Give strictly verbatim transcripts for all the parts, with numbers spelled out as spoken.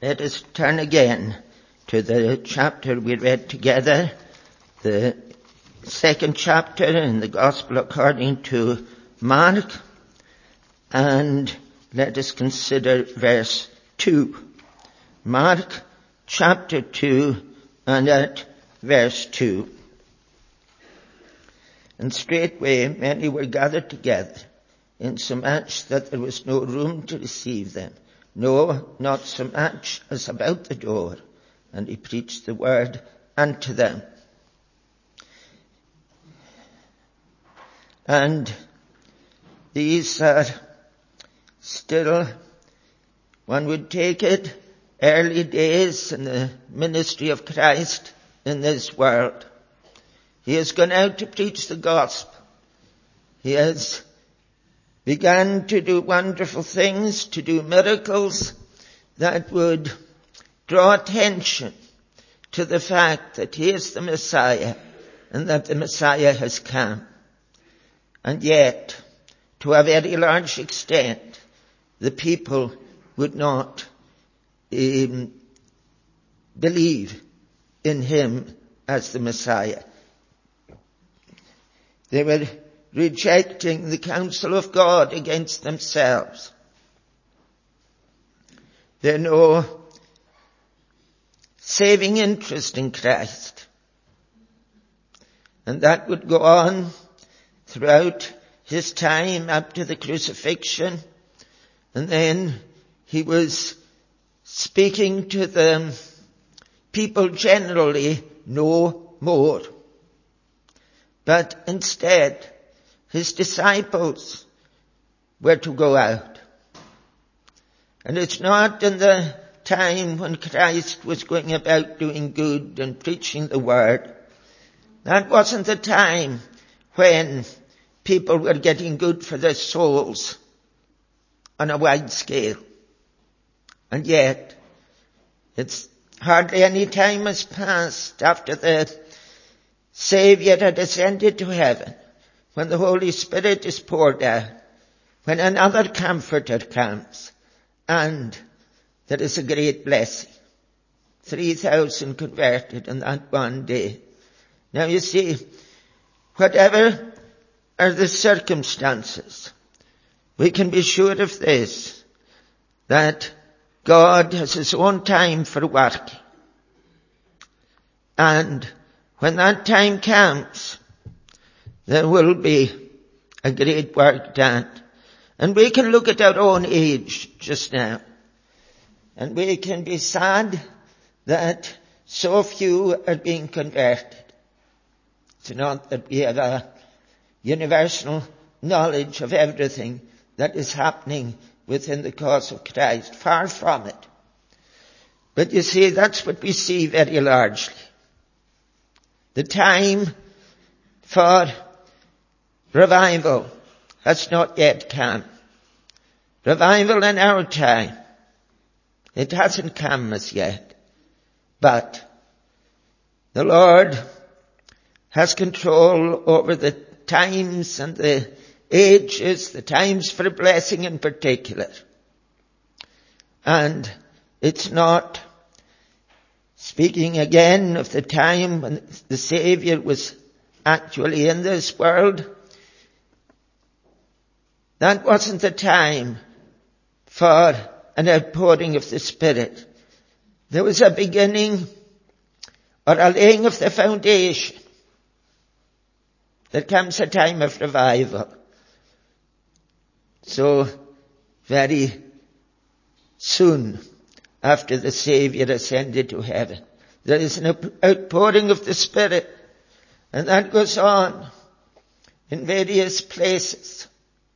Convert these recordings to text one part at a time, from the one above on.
Let us turn again to the chapter we read together, the second chapter in the Gospel according to Mark, and let us consider verse two. Mark chapter two and at verse two. And straightway many were gathered together, insomuch that there was no room to receive them, no, not so much as about the door. And he preached the word unto them. And these are still, one would take it, early days in the ministry of Christ in this world. He has gone out to preach the gospel. He has began to do wonderful things, to do miracles that would draw attention to the fact that he is the Messiah and that the Messiah has come. And yet, to a very large extent, the people would not um, believe in him as the Messiah. They were rejecting the counsel of God against themselves. There no saving interest in Christ. And that would go on throughout his time up to the crucifixion. And then he was speaking to the people generally no more. But instead, his disciples were to go out. And it's not in the time when Christ was going about doing good and preaching the word. That wasn't the time when people were getting good for their souls on a wide scale. And yet, it's hardly any time has passed after the Savior had ascended to heaven, when the Holy Spirit is poured out, when another Comforter comes, and there is a great blessing. three thousand converted in that one day. Now you see, whatever are the circumstances, we can be sure of this, that God has his own time for working. And when that time comes, there will be a great work done. And we can look at our own age just now, and we can be sad that so few are being converted. It's not that we have a universal knowledge of everything that is happening within the cause of Christ. Far from it. But you see, that's what we see very largely. The time for revival has not yet come. Revival in our time, it hasn't come as yet. But the Lord has control over the times and the ages, the times for blessing in particular. And it's not, speaking again of the time when the Savior was actually in this world, that wasn't the time for an outpouring of the Spirit. There was a beginning or a laying of the foundation. There comes a time of revival. So very soon after the Savior ascended to heaven, there is an outpouring of the Spirit, and that goes on in various places.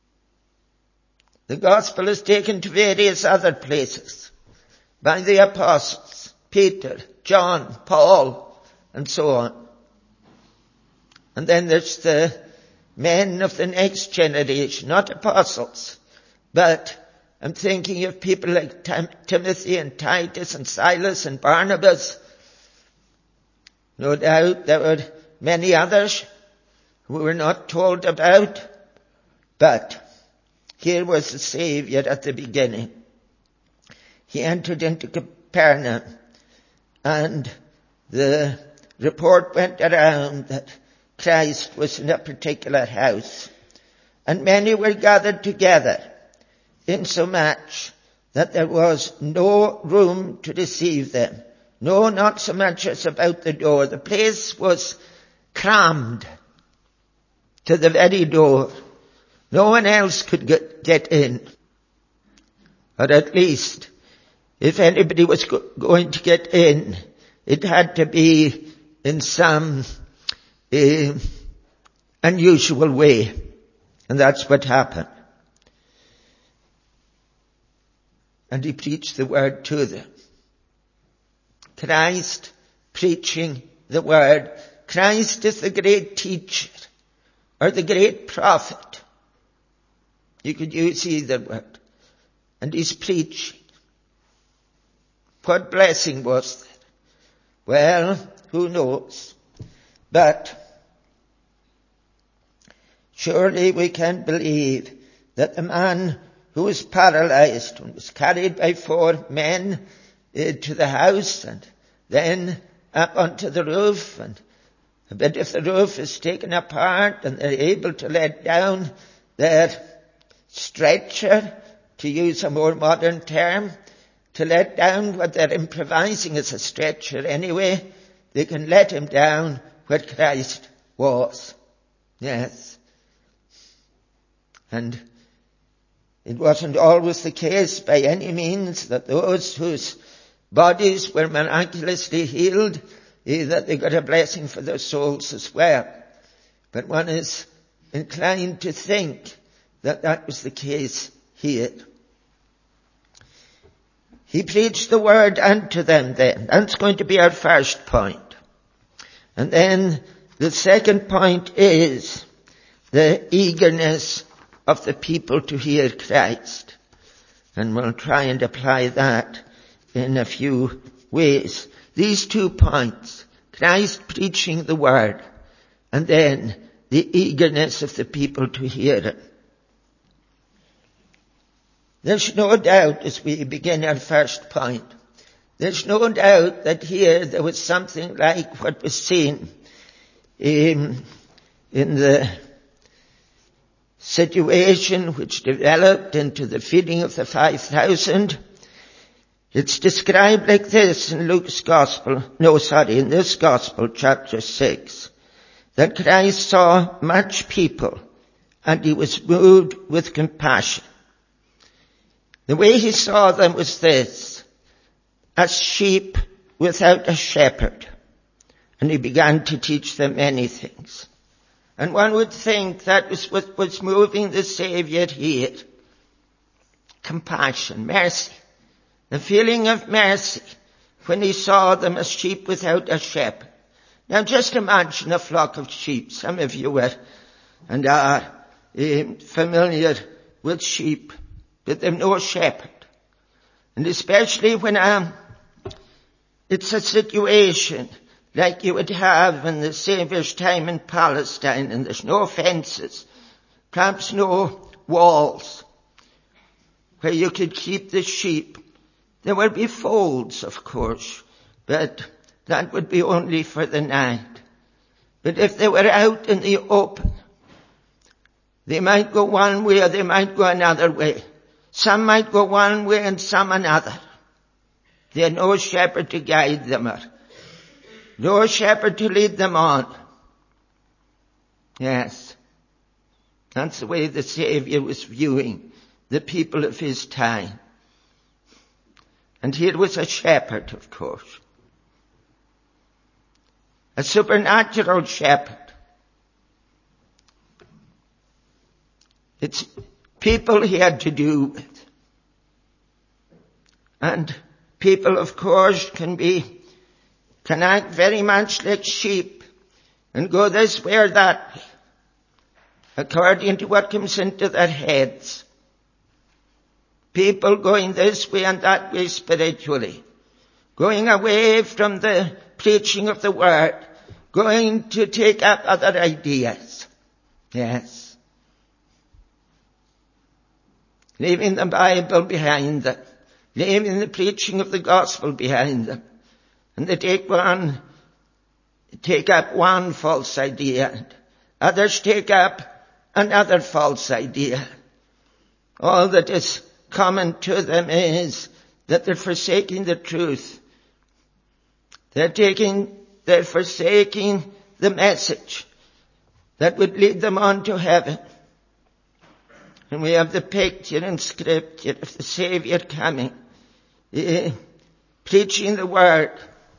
The gospel is taken to various other places by the apostles, Peter, John, Paul, and so on. And then there's the men of the next generation, not apostles, but I'm thinking of people like Tim- Timothy and Titus and Silas and Barnabas. No doubt there were many others who were not told about, but here was the Savior at the beginning. He entered into Capernaum, and the report went around that Christ was in a particular house, and many were gathered together, insomuch that there was no room to receive them. No, not so much as about the door. The place was crammed to the very door. No one else could get, get in. Or at least, if anybody was go- going to get in, it had to be in some uh, unusual way. And that's what happened. And he preached the word to them. Christ preaching the word. Christ is the great teacher or the great prophet. You could use either word. And he's preaching. What blessing was that? Well, who knows? But surely we can believe that the man who was paralyzed and was carried by four men uh, to the house and then up onto the roof, and a bit of the roof is taken apart and they're able to let down their stretcher, to use a more modern term, to let down what they're improvising as a stretcher anyway. They can let him down where Christ was. Yes. And it wasn't always the case by any means that those whose bodies were miraculously healed, eh, that they got a blessing for their souls as well. But one is inclined to think that that was the case here. He preached the word unto them then. That's going to be our first point. And then the second point is the eagerness of the people to hear Christ. And we'll try and apply that in a few ways. These two points, Christ preaching the word, and then the eagerness of the people to hear it. There's no doubt, as we begin our first point, there's no doubt that here there was something like what was seen in, in the situation which developed into the feeding of the five thousand. It's described like this in Luke's Gospel, no, sorry, in this Gospel, chapter six, that Christ saw much people and he was moved with compassion. The way he saw them was this: as sheep without a shepherd. And he began to teach them many things. And one would think that was what was moving the Savior here. Compassion, mercy. The feeling of mercy when he saw them as sheep without a shepherd. Now just imagine a flock of sheep. Some of you were and are uh, familiar with sheep, but they've no shepherd. And especially when um, it's a situation like you would have in the Saviour's time in Palestine, and there's no fences, perhaps no walls where you could keep the sheep. There would be folds, of course, but that would be only for the night. But if they were out in the open, they might go one way or they might go another way. Some might go one way and some another. They had no shepherd to guide them, or no shepherd to lead them on. Yes, that's the way the Savior was viewing the people of his time. And here was a shepherd, of course. A supernatural shepherd. It's people he had to do with. And people, of course, can be, can act very much like sheep and go this way or that way, according to what comes into their heads. People going this way and that way spiritually, going away from the preaching of the word, going to take up other ideas. Yes. Leaving the Bible behind them, leaving the preaching of the gospel behind them. And they take one, take up one false idea, and others take up another false idea. All that is common to them is that they're forsaking the truth. They're taking, they're forsaking the message that would lead them on to heaven. And we have the picture in Scripture of the Saviour coming, eh, preaching the word.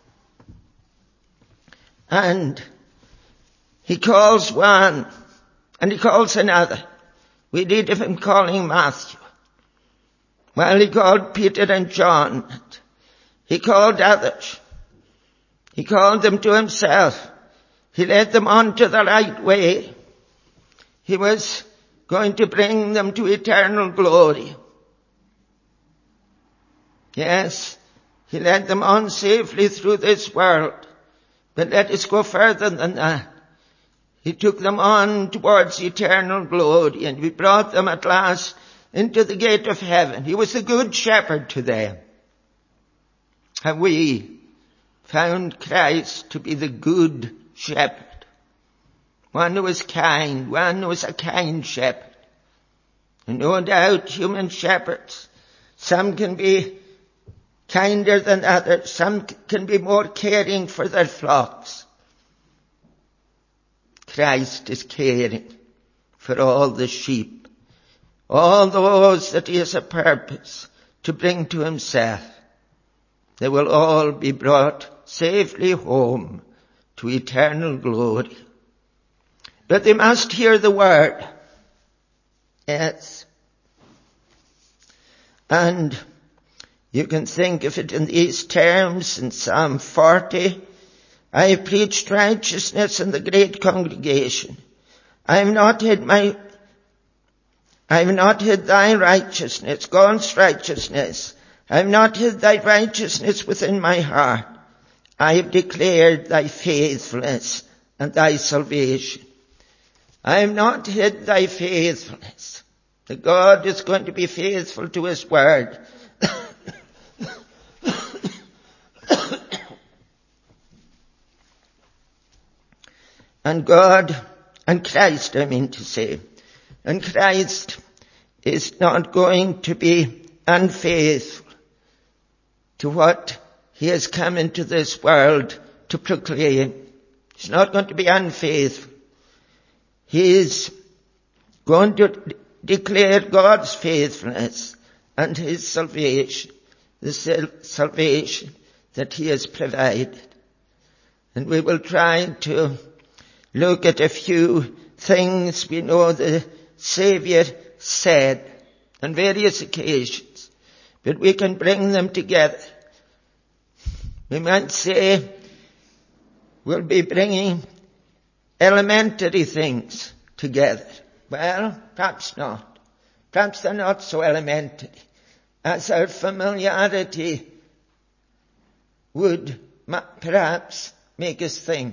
And he calls one, and he calls another. We read of him calling Matthew. Well, he called Peter and John. He called others. He called them to himself. He led them on to the right way. He was going to bring them to eternal glory. Yes, he led them on safely through this world. But let us go further than that. He took them on towards eternal glory, and we brought them at last into the gate of heaven. He was the good shepherd to them. And we found Christ to be the good shepherd. One who was kind, one who was a kind shepherd. And no doubt human shepherds, some can be kinder than others, some can be more caring for their flocks. Christ is caring for all the sheep, all those that he has a purpose to bring to himself. They will all be brought safely home to eternal glory. But they must hear the word. Yes. And you can think of it in these terms in Psalm forty. I have preached righteousness in the great congregation. I have not hid my, I have not hid thy righteousness, God's righteousness. I have not hid thy righteousness within my heart. I have declared thy faithfulness and thy salvation. I have not hid thy faithfulness. That God is going to be faithful to his word. And God, and Christ, I mean to say, and Christ is not going to be unfaithful to what he has come into this world to proclaim. He's not going to be unfaithful. He is going to declare God's faithfulness and his salvation, the salvation that he has provided. And we will try to look at a few things we know the Saviour said on various occasions, but we can bring them together. We might say we'll be bringing elementary things together. Well, perhaps not. Perhaps they're not so elementary as our familiarity would perhaps make us think.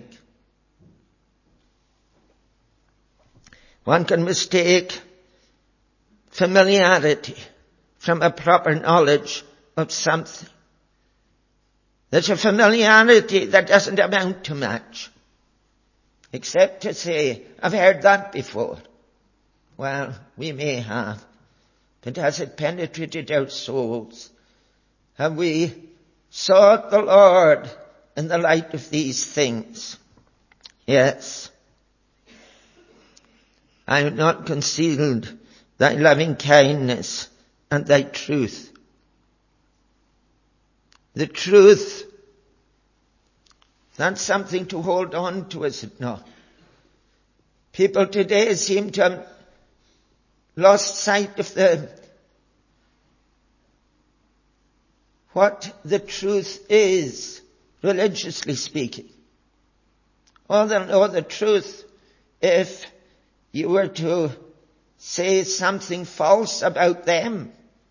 One can mistake familiarity from a proper knowledge of something. There's a familiarity that doesn't amount to much, except to say, I've heard that before. Well, we may have, but has it penetrated our souls? Have we sought the Lord in the light of these things? Yes. I have not concealed thy loving kindness and thy truth. The truth, that's something to hold on to, is it not? People today seem to have lost sight of the, what the truth is, religiously speaking. Or they'll know the truth if you were to say something false about them.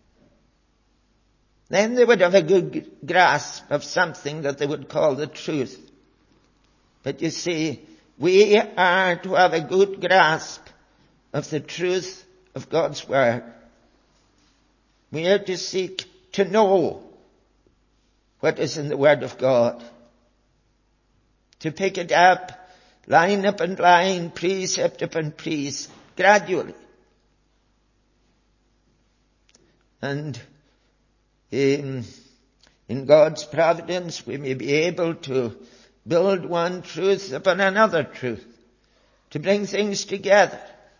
Then they would have a good grasp of something that they would call the truth. But you see, we are to have a good grasp of the truth of God's word. We are to seek to know what is in the Word of God. To pick it up, line upon line, precept upon precept, gradually. And in, in God's providence, we may be able to build one truth upon another truth, to bring things together.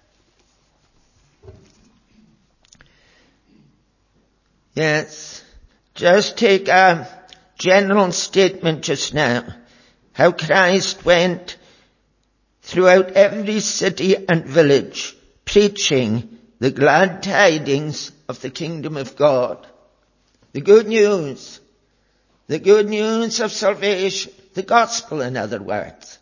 Yes, just take a general statement just now. How Christ went throughout every city and village, preaching the glad tidings of the kingdom of God. The good news. The good news of salvation. The gospel, in other words.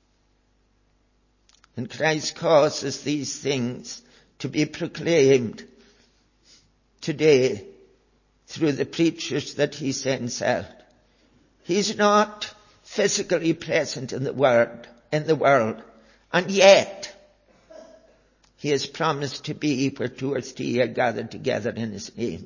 And Christ causes these things to be proclaimed today through the preachers that he sends out. He's not physically present in the world, in the world, and yet he has promised to be where two or three are gathered together in his name.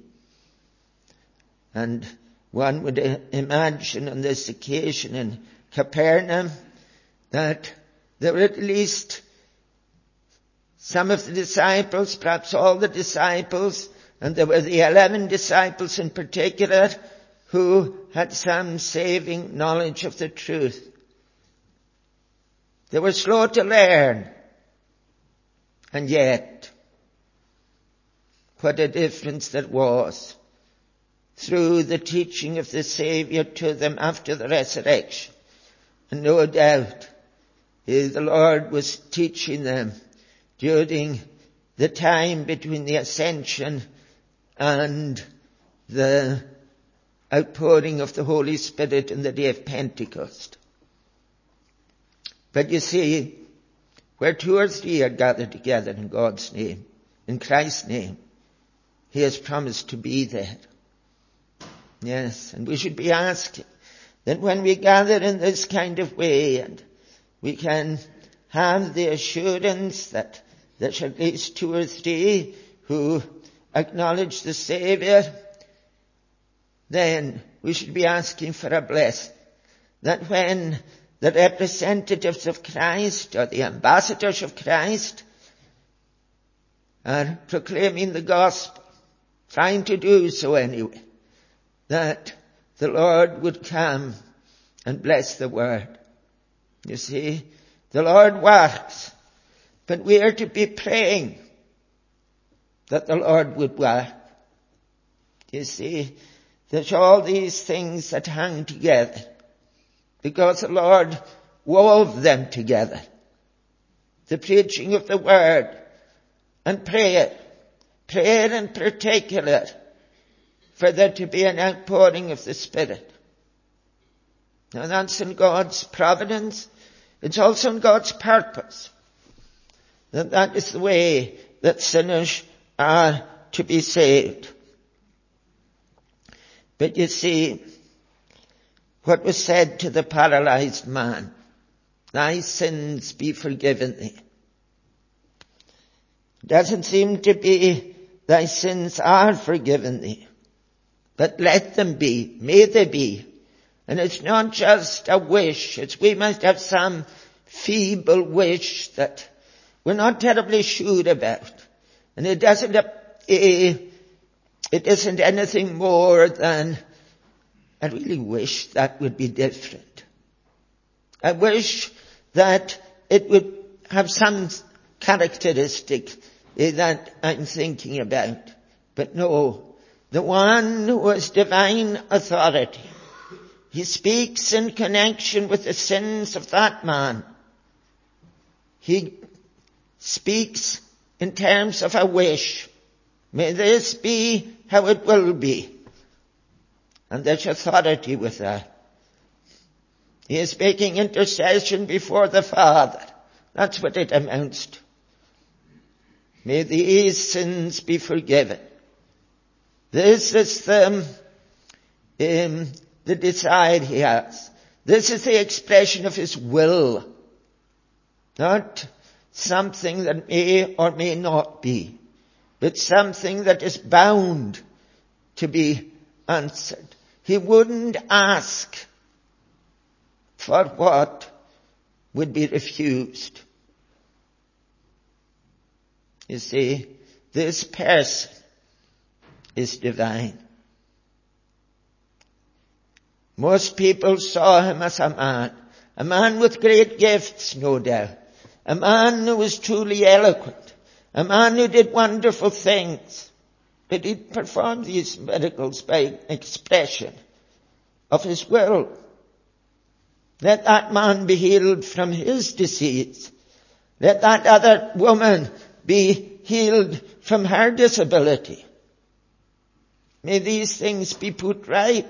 And one would imagine on this occasion in Capernaum that there were at least some of the disciples, perhaps all the disciples, and there were the eleven disciples in particular who had some saving knowledge of the truth. They were slow to learn. And yet, what a difference that was through the teaching of the Saviour to them after the resurrection. And no doubt, the Lord was teaching them during the time between the ascension and the outpouring of the Holy Spirit in the day of Pentecost. But you see, where two or three are gathered together in God's name, in Christ's name, he has promised to be there. Yes, and we should be asking that when we gather in this kind of way, and we can have the assurance that there's at least two or three who acknowledge the Saviour, then we should be asking for a blessing. That when the representatives of Christ or the ambassadors of Christ are proclaiming the gospel, trying to do so anyway, that the Lord would come and bless the word. You see, the Lord works, but we are to be praying that the Lord would work. You see, there's all these things that hang together because the Lord wove them together. The preaching of the word and prayer, prayer in particular, for there to be an outpouring of the Spirit. Now that's in God's providence. It's also in God's purpose. That that is the way that sinners are to be saved. But you see, what was said to the paralyzed man, thy sins be forgiven thee, doesn't seem to be thy sins are forgiven thee, but let them be, may they be. And it's not just a wish, it's we must have some feeble wish that we're not terribly sure about. And it doesn't, it isn't anything more than, I really wish that would be different. I wish that it would have some characteristic that I'm thinking about. But no, the one who has divine authority, he speaks in connection with the sins of that man. He speaks in terms of a wish. May this be how it will be. And there's authority with that. He is making intercession before the Father. That's what it amounts to. May these sins be forgiven. This is the, um, the desire he has. This is the expression of his will. Not something that may or may not be, but something that is bound to be answered. He wouldn't ask for what would be refused. You see, this person is divine. Most people saw him as a man, a man with great gifts, no doubt, a man who was truly eloquent, a man who did wonderful things, but he performed these miracles by expression of his will. Let that man be healed from his disease. Let that other woman be healed from her disability. May these things be put right.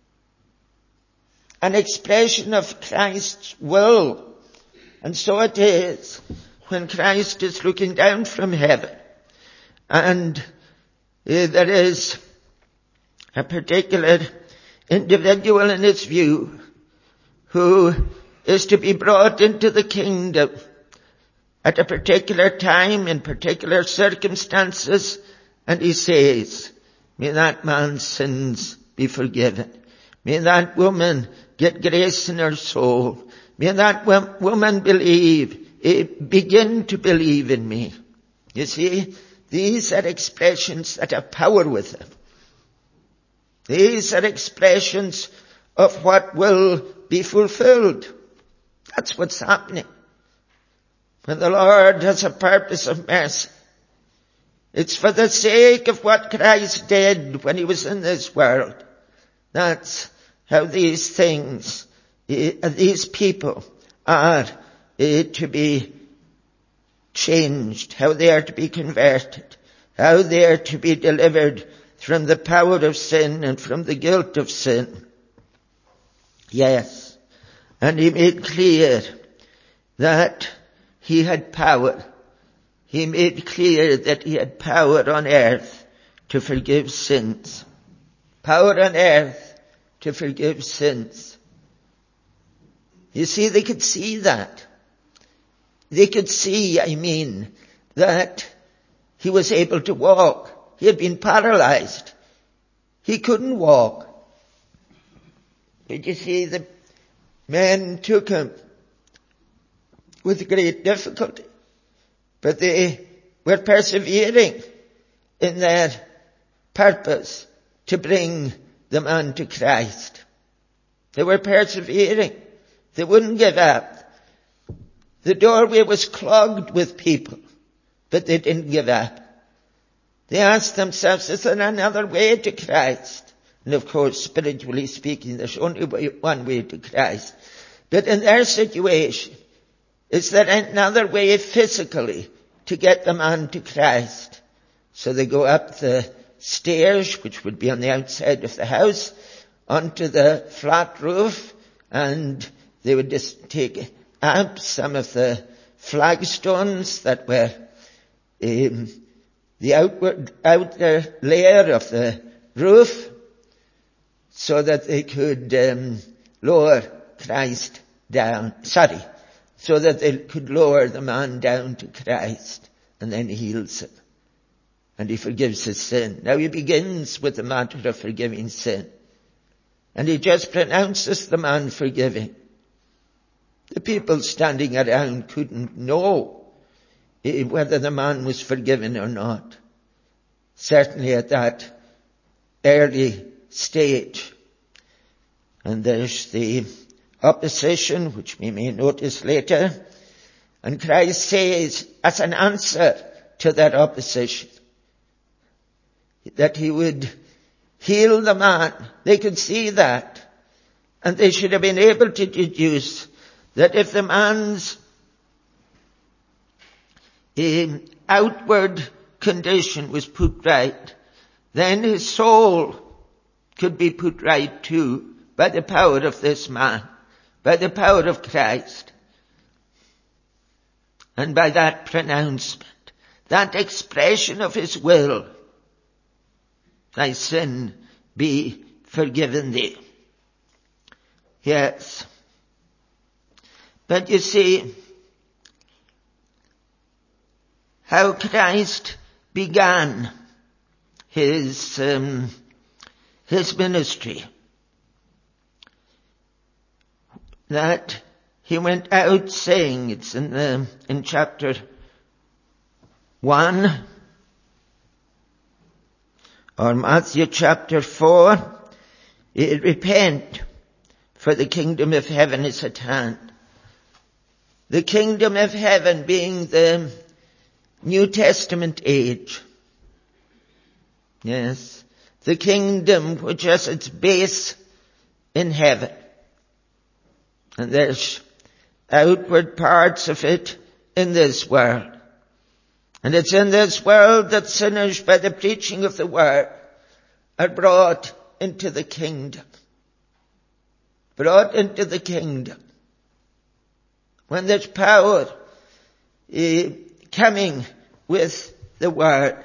An expression of Christ's will. And so it is when Christ is looking down from heaven and uh, there is a particular individual in his view who is to be brought into the kingdom at a particular time in particular circumstances, and he says, may that man's sins be forgiven. May that woman get grace in her soul. May that woman believe, eh, begin to believe in me. You see, these are expressions that have power with them. These are expressions of what will be fulfilled. That's what's happening. When the Lord has a purpose of mercy, it's for the sake of what Christ did when he was in this world. That's how these things, these people are to be changed, how they are to be converted, how they are to be delivered from the power of sin and from the guilt of sin. Yes, and he made clear that he had power. He made clear that he had power on earth to forgive sins. Power on earth to forgive sins. You see, they could see that. They could see, I mean, that he was able to walk. He had been paralyzed. He couldn't walk. But you see, the men took him with great difficulty. But they were persevering in their purpose to bring the man to Christ. They were persevering. They wouldn't give up. The doorway was clogged with people, but they didn't give up. They asked themselves, is there another way to Christ? And of course, spiritually speaking, there's only one way to Christ. But in their situation, is there another way physically to get the man to Christ? So they go up the stairs, which would be on the outside of the house, onto the flat roof, and they would just take up some of the flagstones that were um, the outward, outer layer of the roof, so that they could um, lower Christ down. Sorry, so that they could lower the man down to Christ, and then he heals him. And he forgives his sin. Now he begins with the matter of forgiving sin. And he just pronounces the man forgiving. The people standing around couldn't know whether the man was forgiven or not. Certainly at that early stage. And there's the opposition, which we may notice later. And Christ says, as an answer to that opposition, that he would heal the man. They could see that. And they should have been able to deduce that if the man's um, outward condition was put right, then his soul could be put right too, by the power of this man, by the power of Christ, and by that pronouncement, that expression of his will, thy sin be forgiven thee. Yes. But you see, how Christ began his um, his ministry, that he went out saying, it's in the, in chapter one, or Matthew chapter four, repent, for the kingdom of heaven is at hand. The kingdom of heaven being the New Testament age. Yes. The kingdom which has its base in heaven. And there's outward parts of it in this world. And it's in this world that sinners, by the preaching of the word, are brought into the kingdom. Brought into the kingdom. When there's power uh, coming with the word.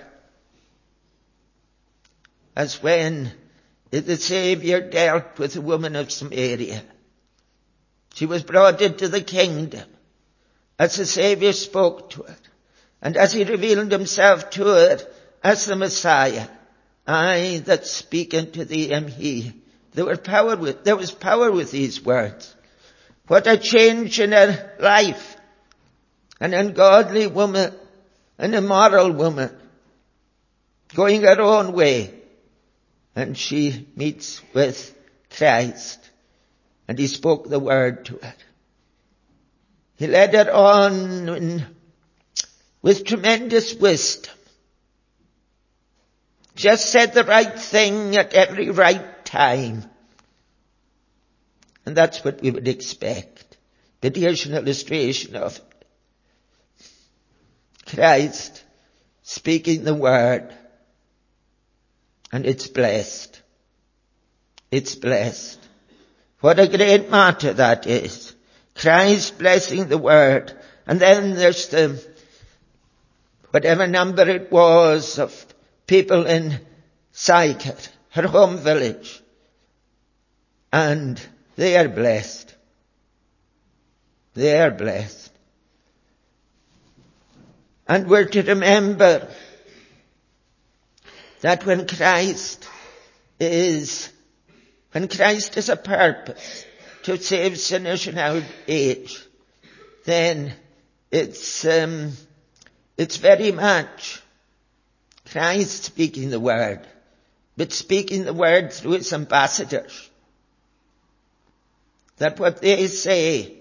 As when the Saviour dealt with the woman of Samaria. She was brought into the kingdom as the Saviour spoke to her. And as he revealed himself to her as the Messiah. I that speak unto thee am he. There was power with, there was power with these words. What a change in her life. An ungodly woman, an immoral woman, going her own way. And she meets with Christ. And he spoke the word to her. He led her on in, with tremendous wisdom. Just said the right thing at every right time. And that's what we would expect. But here's an illustration of it. Christ speaking the word. And it's blessed. It's blessed. What a great matter that is. Christ blessing the word. And then there's the, whatever number it was of people in Sychar, her home village. And they are blessed. They are blessed. And we're to remember that when Christ is, when Christ has a purpose to save sinners in our age, then it's, um, it's very much Christ speaking the word, but speaking the word through his ambassadors. That what they say,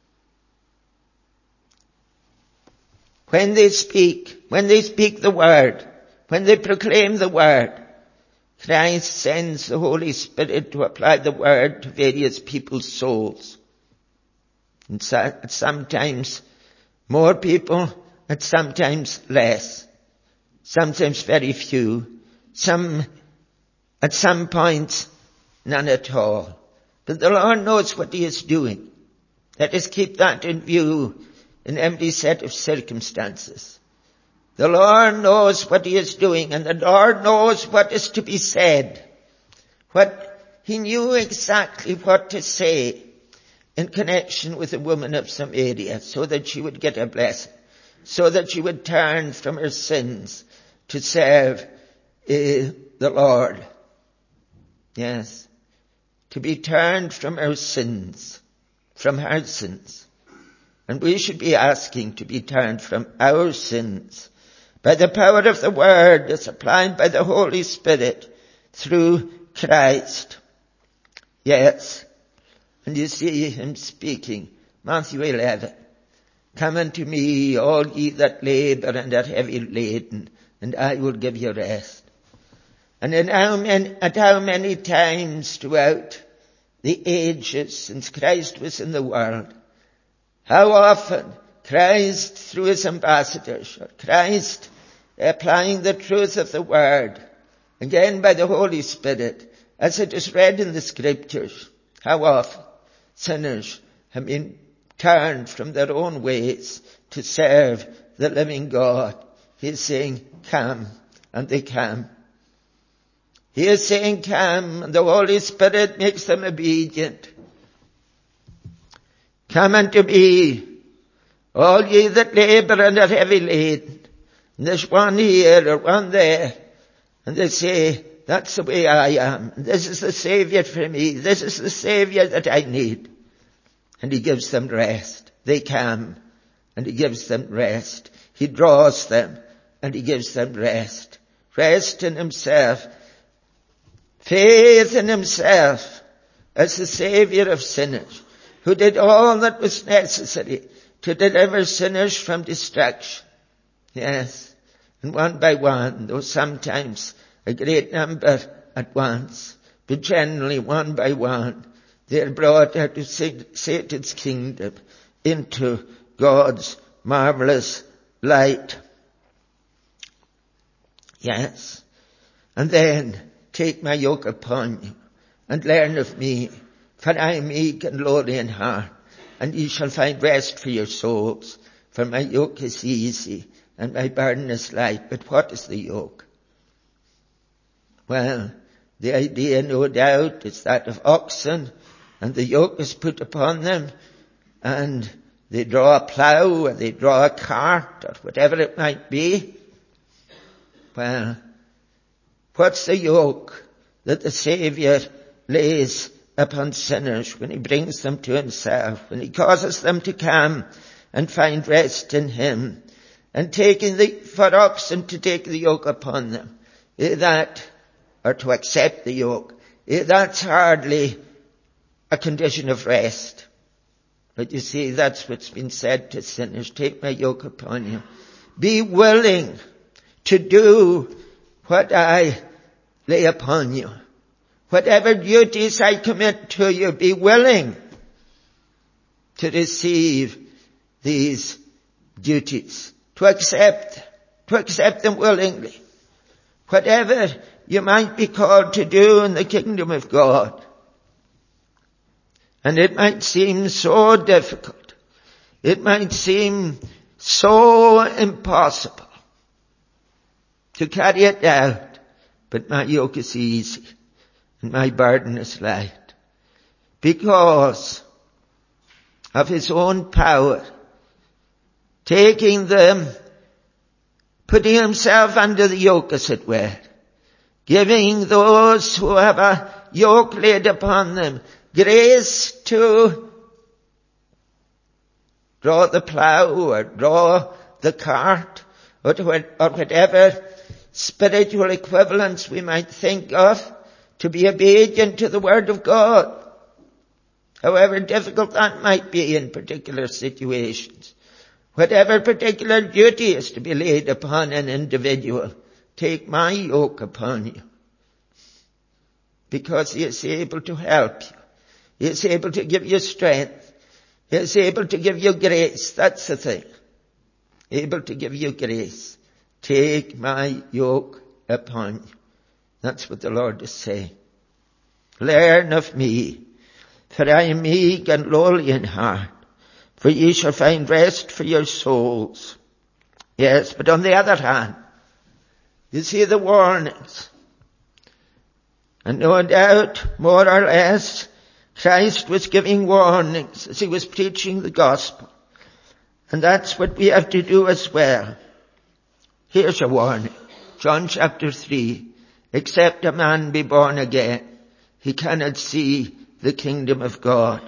when they speak, when they speak the word, when they proclaim the word, Christ sends the Holy Spirit to apply the word to various people's souls. And so, sometimes more people, and sometimes less. Sometimes very few. Some, at some points, none at all. But the Lord knows what he is doing. Let us keep that in view in every set of circumstances. The Lord knows what he is doing, and the Lord knows what is to be said. What he knew exactly what to say in connection with the woman of Samaria, so that she would get a blessing, so that she would turn from her sins to serve uh, the Lord. Yes. To be turned from her sins, from her sins. And we should be asking to be turned from our sins by the power of the word as applied by the Holy Spirit through Christ. Yes. And you see him speaking, Matthew eleven. Come unto me, all ye that labor and are heavy laden, and I will give you rest. And in how many, at how many times throughout the ages since Christ was in the world, how often Christ through his ambassadors, or Christ applying the truth of the word, again by the Holy Spirit, as it is read in the scriptures, how often sinners have been turned from their own ways to serve the living God. He is saying, come, and they come. He is saying, come, and the Holy Spirit makes them obedient. Come unto me, all ye that labor and are heavy laden. And there's one here or one there. And they say, that's the way I am. This is the Savior for me. This is the Savior that I need. And he gives them rest. They come and he gives them rest. He draws them and he gives them rest. Rest in himself. Faith in himself as the Savior of sinners, who did all that was necessary to deliver sinners from destruction. Yes. And one by one, though sometimes a great number at once, but generally one by one, they are brought out of Satan's kingdom into God's marvelous light. Yes. And then, take my yoke upon you and learn of me, for I am meek and lowly in heart, and ye shall find rest for your souls. For my yoke is easy and my burden is light. But what is the yoke? Well, the idea, no doubt, is that of oxen, and the yoke is put upon them, and they draw a plough, or they draw a cart, or whatever it might be. Well, what's the yoke that the Savior lays upon sinners when he brings them to himself, when he causes them to come and find rest in him, and taking the, for oxen to take the yoke upon them, that, or to accept the yoke, that's hardly a condition of rest. But you see, that's what's been said to sinners. Take my yoke upon you. Be willing to do what I lay upon you. Whatever duties I commit to you, be willing to receive these duties, to accept, to accept them willingly. Whatever you might be called to do in the kingdom of God. And it might seem so difficult. It might seem so impossible to carry it out. But my yoke is easy and my burden is light. Because of his own power, taking them, putting himself under the yoke, as it were, giving those who have a yoke laid upon them grace to draw the plough or draw the cart or, to, or whatever spiritual equivalents we might think of, to be obedient to the Word of God, however difficult that might be in particular situations. Whatever particular duty is to be laid upon an individual, take my yoke upon you. Because he is able to help you. He is able to give you strength. He is able to give you grace. That's the thing. Able to give you grace. Take my yoke upon you. That's what the Lord is saying. Learn of me, for I am meek and lowly in heart, for ye shall find rest for your souls. Yes, but on the other hand, you see the warnings. And no doubt, more or less, Christ was giving warnings as he was preaching the gospel. And that's what we have to do as well. Here's a warning. John chapter three. Except a man be born again, he cannot see the kingdom of God.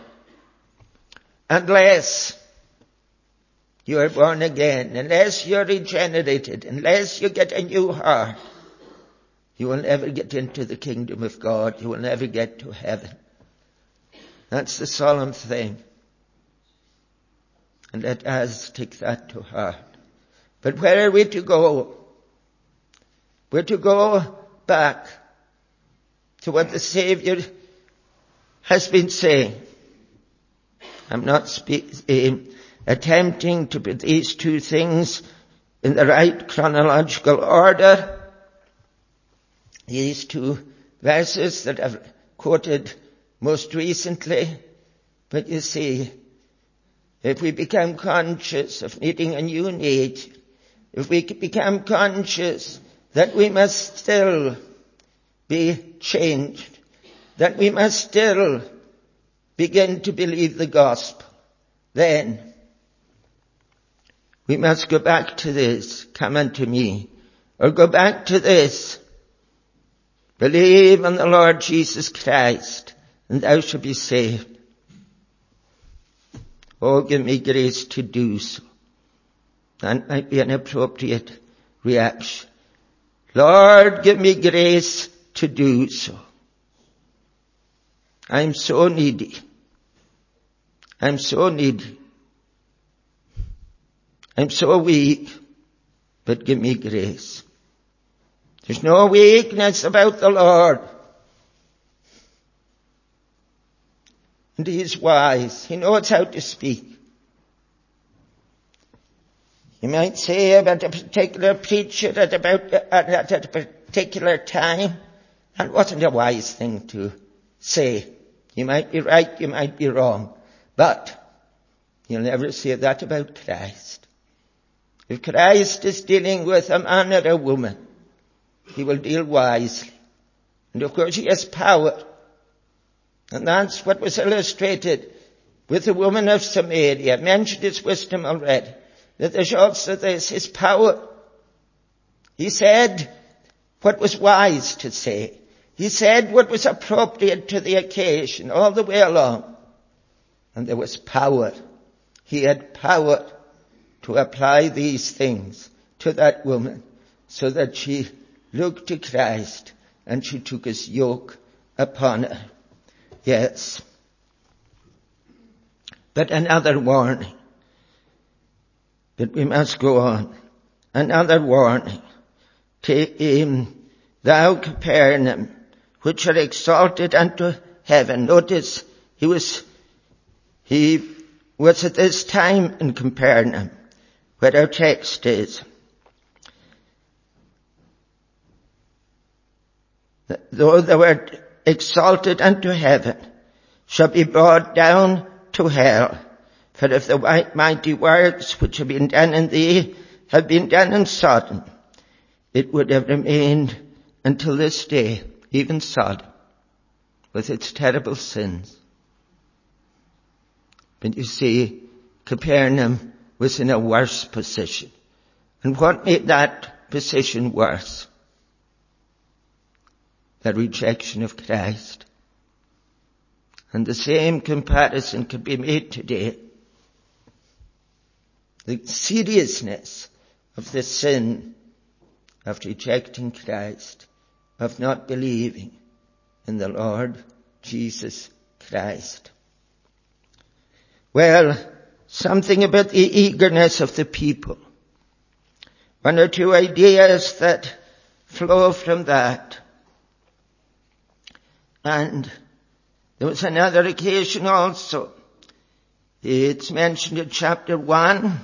Unless you are born again, unless you're regenerated, unless you get a new heart, you will never get into the kingdom of God. You will never get to heaven. That's the solemn thing. And let us take that to heart. But where are we to go? We're to go back to what the Savior has been saying. I'm not spe- uh, attempting to put these two things in the right chronological order. These two verses that I've quoted most recently. But you see, if we become conscious of needing a new nature, if we become conscious that we must still be changed, that we must still begin to believe the gospel, then we must go back to this, come unto me, or go back to this, Believe on the Lord Jesus Christ, and thou shalt be saved. Oh, give me grace to do so. That might be an appropriate reaction. Lord, give me grace to do so. I'm so needy. I'm so needy. I'm so weak, but give me grace. There's no weakness about the Lord. And he is wise. He knows how to speak. You might say about a particular preacher at about at a particular time, that wasn't a wise thing to say. You might be right, you might be wrong. But you'll never say that about Christ. If Christ is dealing with a man or a woman, he will deal wisely. And of course he has power. And that's what was illustrated with the woman of Samaria. I mentioned his wisdom already. That there's also this, his power. He said what was wise to say. He said what was appropriate to the occasion all the way along. And there was power. He had power to apply these things to that woman so that she looked to Christ and she took his yoke upon her. Yes. But another warning. But we must go on. Another warning. Take him, thou Capernaum, which are exalted unto heaven. Notice he was, he was at this time in Capernaum, where our text is. Though thou art exalted unto heaven, shall be brought down to hell. For if the mighty works which have been done in thee have been done in Sodom, it would have remained until this day, even Sodom, with its terrible sins. But you see, Capernaum was in a worse position. And what made that position worse? The rejection of Christ. And the same comparison could be made today. The seriousness of the sin of rejecting Christ, of not believing in the Lord Jesus Christ. Well, something about the eagerness of the people. One or two ideas that flow from that. And there was another occasion also. It's mentioned in chapter one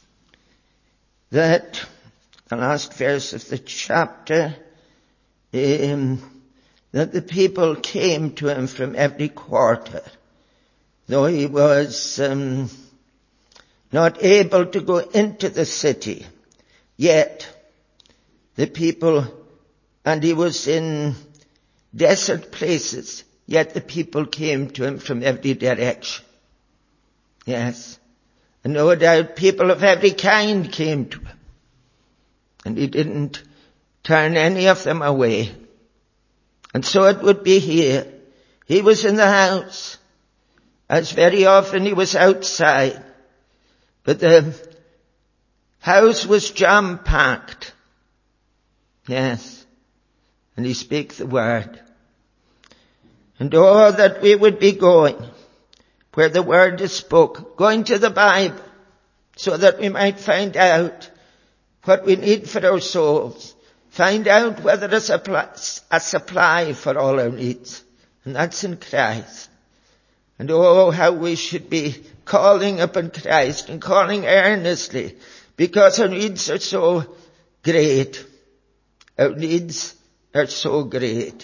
that the last verse of the chapter, um, that the people came to him from every quarter, though he was um, not able to go into the city. Yet the people, and he was in desert places, yet the people came to him from every direction. Yes. And no doubt people of every kind came to him. And he didn't turn any of them away. And so it would be here. He was in the house, as very often he was outside. But the house was jam-packed. Yes. And he spake the word. And oh, that we would be going where the word is spoken, going to the Bible, so that we might find out what we need for our souls, find out whether there's a supply, a supply for all our needs, and that's in Christ. And oh, how we should be calling upon Christ and calling earnestly, because our needs are so great. Our needs are so great.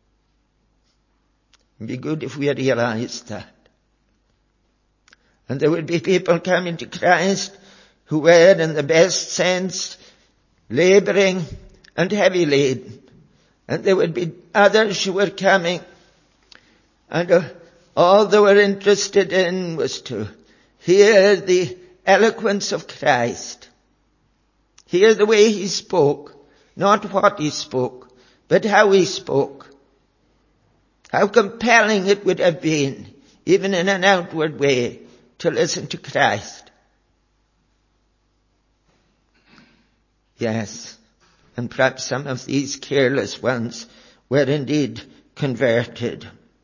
It'd be good if we realized that. And there would be people coming to Christ who were, in the best sense, laboring and heavy laden. And there would be others who were coming, and uh, all they were interested in was to hear the eloquence of Christ. Hear the way he spoke, not what he spoke, but how he spoke. How compelling it would have been, even in an outward way, to listen to Christ. Yes, and perhaps some of these careless ones were indeed converted.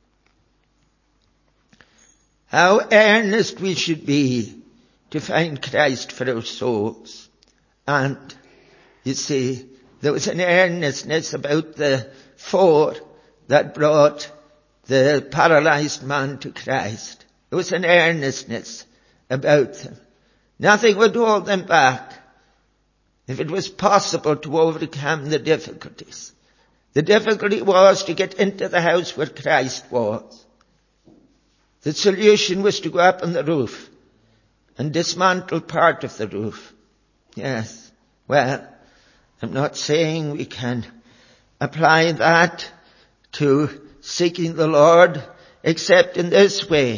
How earnest we should be to find Christ for our souls. And, you see, there was an earnestness about the four that brought the paralyzed man to Christ. There was an earnestness about them. Nothing would hold them back. If it was possible to overcome the difficulties. The difficulty was to get into the house where Christ was. The solution was to go up on the roof and dismantle part of the roof. Yes. Well, I'm not saying we can apply that to seeking the Lord, except in this way.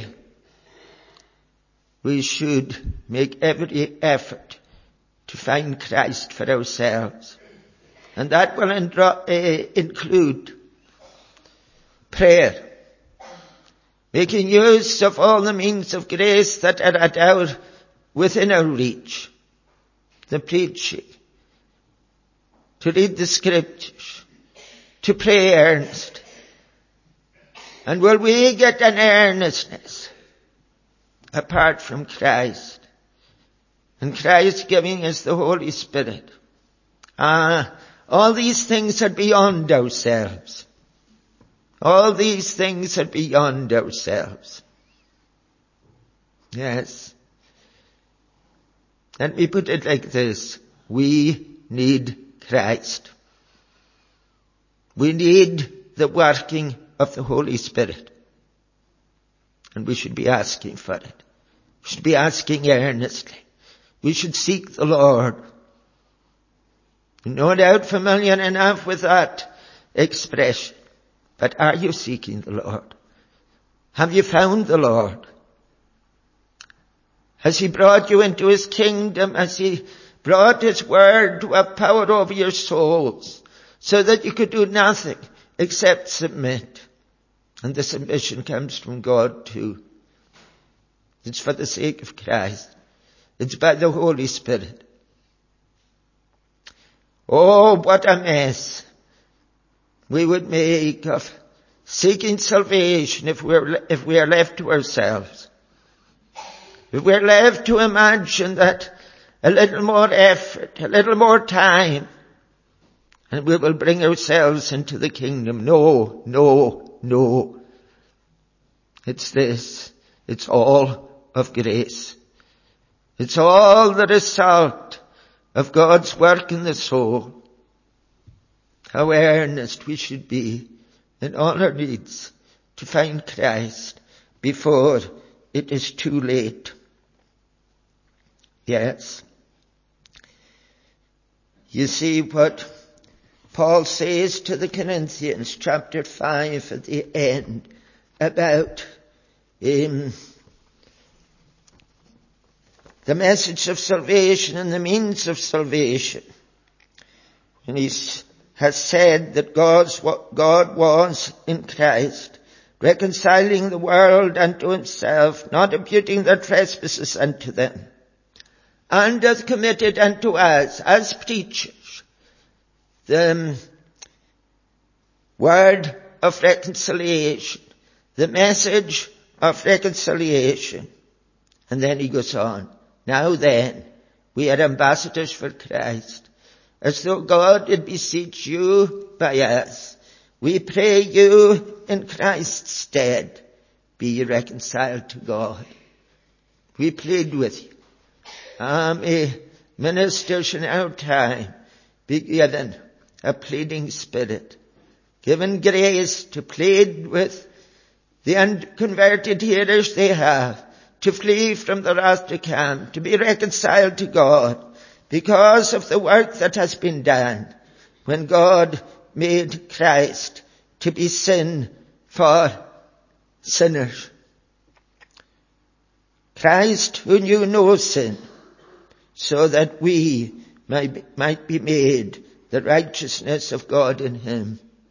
We should make every effort to find Christ for ourselves. And that will include prayer. Making use of all the means of grace that are at our, within our reach. The preaching. To read the scriptures. To pray earnest. And will we get an earnestness apart from Christ? And Christ giving us the Holy Spirit. Ah, all these things are beyond ourselves. All these things are beyond ourselves. Yes. Let me put it like this. We need Christ. We need the working of the Holy Spirit. And we should be asking for it. We should be asking earnestly. We should seek the Lord. No doubt familiar enough with that expression. But are you seeking the Lord? Have you found the Lord? Has He brought you into His kingdom? Has He brought His word to have power over your souls so that you could do nothing except submit? And the submission comes from God too. It's for the sake of Christ. It's by the Holy Spirit. Oh, what a mess we would make of seeking salvation if we're, if we are left to ourselves. If we're left to imagine that a little more effort, a little more time, and we will bring ourselves into the kingdom. No, no, no. It's this. It's all of grace. It's all the result of God's work in the soul. How earnest we should be in all our needs to find Christ before it is too late. Yes. You see what Paul says to the Corinthians, chapter five at the end, about um, the message of salvation and the means of salvation. And he's has said that God's, God was in Christ, reconciling the world unto Himself, not imputing their trespasses unto them, and hath committed unto us, as preachers, the word of reconciliation, the message of reconciliation. And then he goes on, now then, we are ambassadors for Christ, as though God did beseech you by us. We pray you in Christ's stead, be ye reconciled to God. We plead with you. Ah, may ministers in our time be given a pleading spirit, given grace to plead with the unconverted hearers they have, to flee from the wrath to come, to be reconciled to God, because of the work that has been done when God made Christ to be sin for sinners. Christ who knew no sin, so that we might be, might be made the righteousness of God in Him.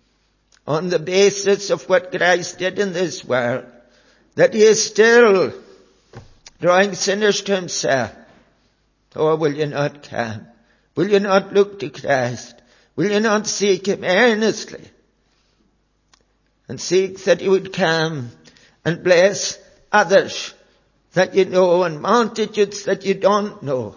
on the basis of what Christ did in this world, that he is still drawing sinners to himself. Oh, will you not come? Will you not look to Christ? Will you not seek him earnestly? And seek that he would come and bless others that you know and multitudes that you don't know.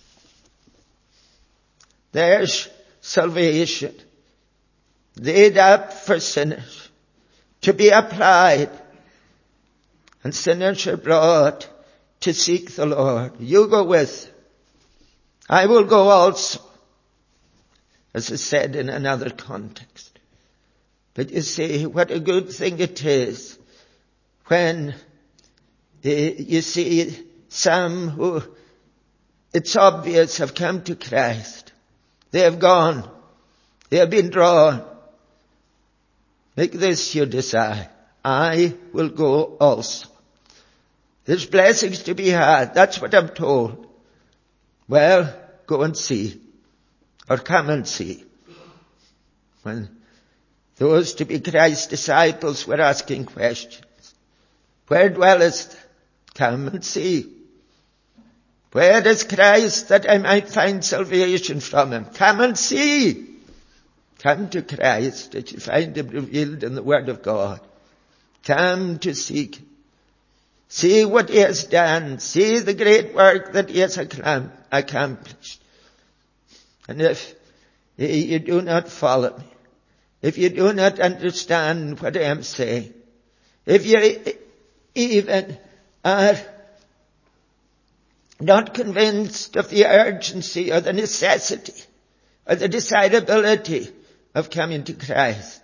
There's salvation laid up for sinners to be applied. And sinners are brought to seek the Lord. You go with. I will go also, as is said in another context. But you see, what a good thing it is when uh, you see some who, it's obvious, have come to Christ. They have gone. They have been drawn. Make this your desire. I will go also. There's blessings to be had. That's what I'm told. Well, go and see. Or come and see. When those to be Christ's disciples were asking questions. Where dwellest thou? Come and see. Where is Christ that I might find salvation from him? Come and see. Come to Christ that you find him revealed in the Word of God. Come to seek him. See what he has done. See the great work that he has accomplished. And if you do not follow me, if you do not understand what I am saying, if you even are not convinced of the urgency or the necessity or the desirability of coming to Christ,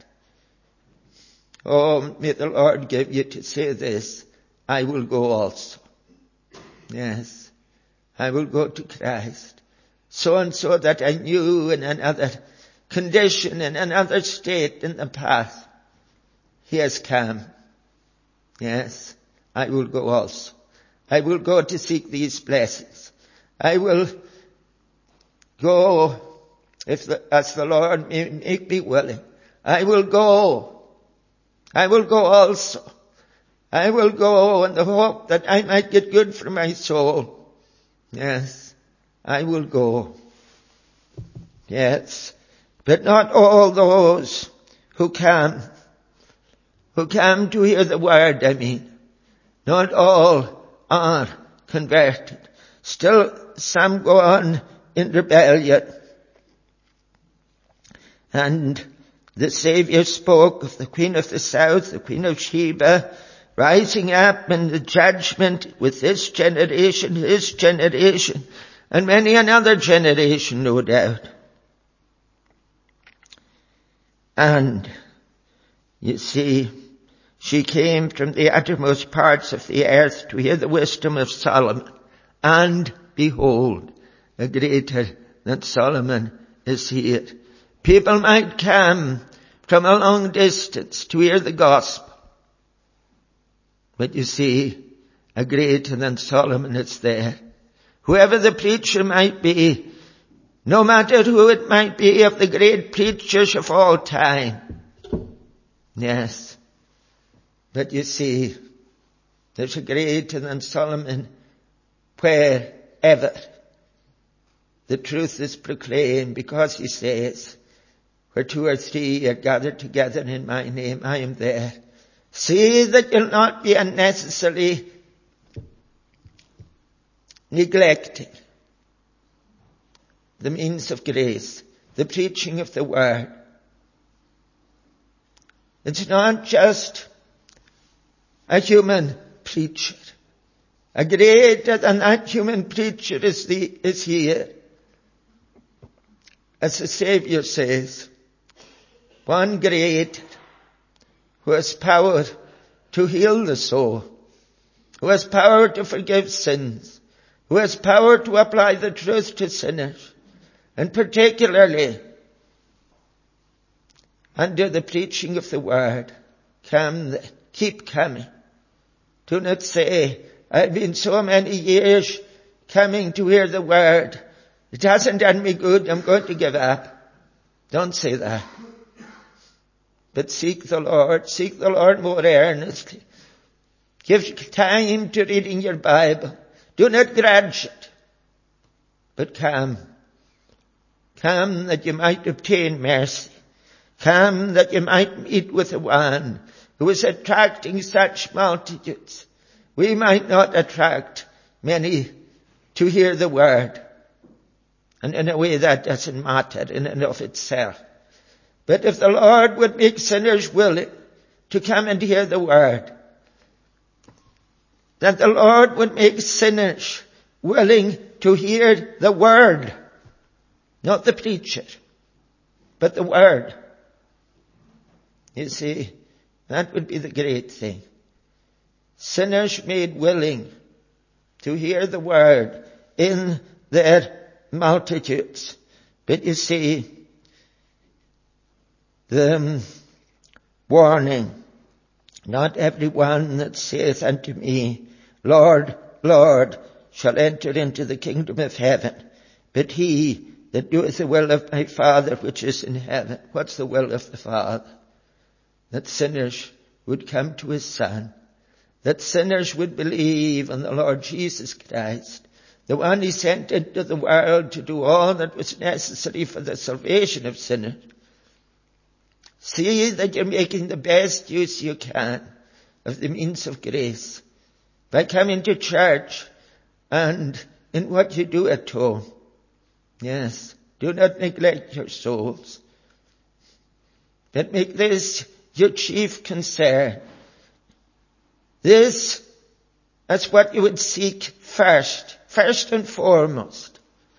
oh, may the Lord give you to say this: I will go also. Yes, I will go to Christ. So and so that I knew in another condition, in another state in the past, he has come. Yes, I will go also. I will go to seek these blessings. I will go, if the, as the Lord may make me willing. I will go. I will go also. I will go in the hope that I might get good for my soul. Yes, I will go. Yes, but not all those who come, who come to hear the word, I mean. Not all are converted. Still some go on in rebellion. And the Saviour spoke of the Queen of the South, the Queen of Sheba, rising up in the judgment with this generation, his generation, and many another generation, no doubt. And you see, she came from the uttermost parts of the earth to hear the wisdom of Solomon. And behold, a greater than Solomon is here. People might come from a long distance to hear the gospel. But you see, a greater than Solomon is there. Whoever the preacher might be, no matter who it might be, of the great preachers of all time. Yes. But you see, there's a greater than Solomon wherever the truth is proclaimed, because he says, where two or three are gathered together in my name, I am there. See that you'll not be unnecessarily neglecting the means of grace, the preaching of the word. It's not just a human preacher. A greater than that human preacher is, the, is here. As the Saviour says, one great who has power to heal the soul, who has power to forgive sins, who has power to apply the truth to sinners, and particularly under the preaching of the word. Come, keep coming. Do not say, I've been so many years coming to hear the word. It hasn't done me good. I'm going to give up. Don't say that. but seek the Lord. Seek the Lord more earnestly. Give time to reading your Bible. Do not grudge it, but come. Come that you might obtain mercy. Come that you might meet with the one who is attracting such multitudes. We might not attract many to hear the word. And in a way that doesn't matter in and of itself. But if the Lord would make sinners willing to come and hear the word, that the Lord would make sinners willing to hear the word, not the preacher, but the word. You see, that would be the great thing. Sinners made willing to hear the word in their multitudes. But you see, the warning, not every one that saith unto me, Lord, Lord, shall enter into the kingdom of heaven, but he that doeth the will of my Father which is in heaven. What's the will of the Father? That sinners would come to his Son, that sinners would believe in the Lord Jesus Christ, the one he sent into the world to do all that was necessary for the salvation of sinners. See that you're making the best use you can of the means of grace by coming to church and in what you do at home. Yes, do not neglect your souls, but make this your chief concern. This, that's what you would seek first, first and foremost.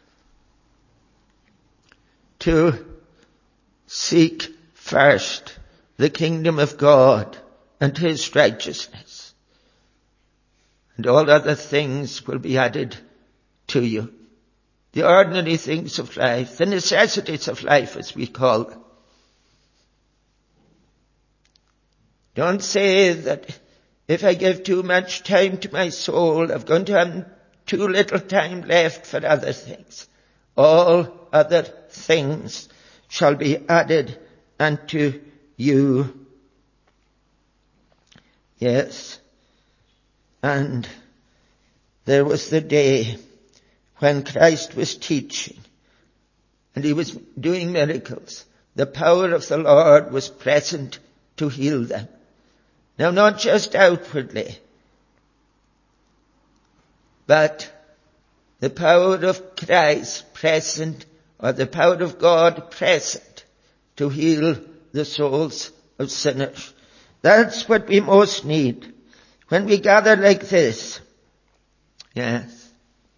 To seek first the kingdom of God and his righteousness. And all other things will be added to you. The ordinary things of life, the necessities of life as we call them. Don't say that if I give too much time to my soul, I'm going to have too little time left for other things. All other things shall be added unto you. Yes. And there was the day when Christ was teaching and he was doing miracles. The power of the Lord was present to heal them. Now, not just outwardly, but the power of Christ present, or the power of God present to heal the souls of sinners. That's what we most need when we gather like this. Yes.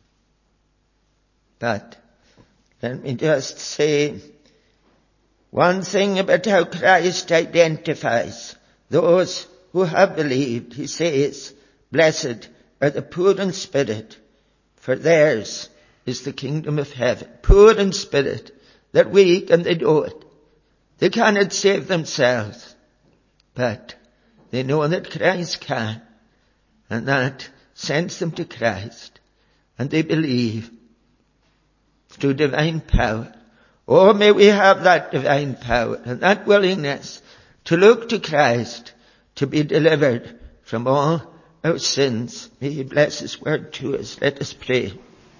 But let me just say one thing about how Christ identifies those who have believed. He says, blessed are the poor in spirit, for theirs is the kingdom of heaven. Poor in spirit, they're weak and they know it. They cannot save themselves, but they know that Christ can, and that sends them to Christ, and they believe through divine power. Oh, may we have that divine power and that willingness to look to Christ, to be delivered from all our sins. May he bless his word to us. Let us pray.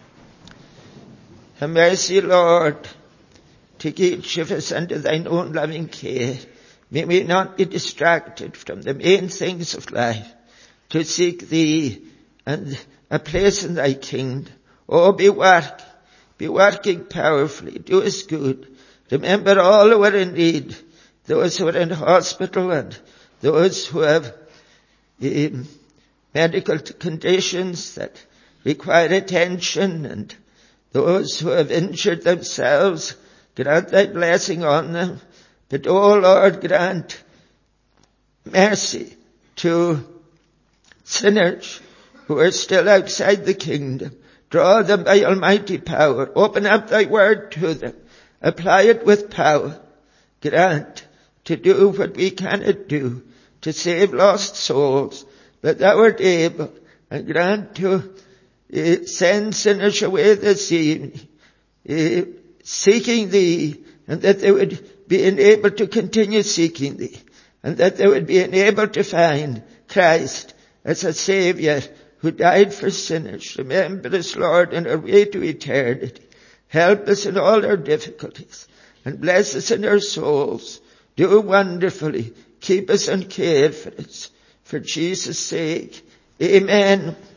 Have mercy, Lord, take each of us under thine own loving care. May we not be distracted from the main things of life, to seek thee and a place in thy kingdom. Oh, be working, be working powerfully. Do us good. Remember all who are in need, those who are in hospital and those who have um, medical conditions that require attention, and those who have injured themselves. Grant thy blessing on them. But, oh Lord, grant mercy to sinners who are still outside the kingdom. Draw them by almighty power. Open up thy word to them. Apply it with power. Grant to do what we cannot do, to save lost souls, that thou art able, and grant to uh, send sinners away this evening, uh, seeking thee, and that they would be enabled to continue seeking thee. and that they would be enabled to find Christ as a Saviour who died for sinners. Remember us, Lord, in our way to eternity. Help us in all our difficulties and bless us in our souls. Do wonderfully. Keep us and care for us. For Jesus' sake. Amen.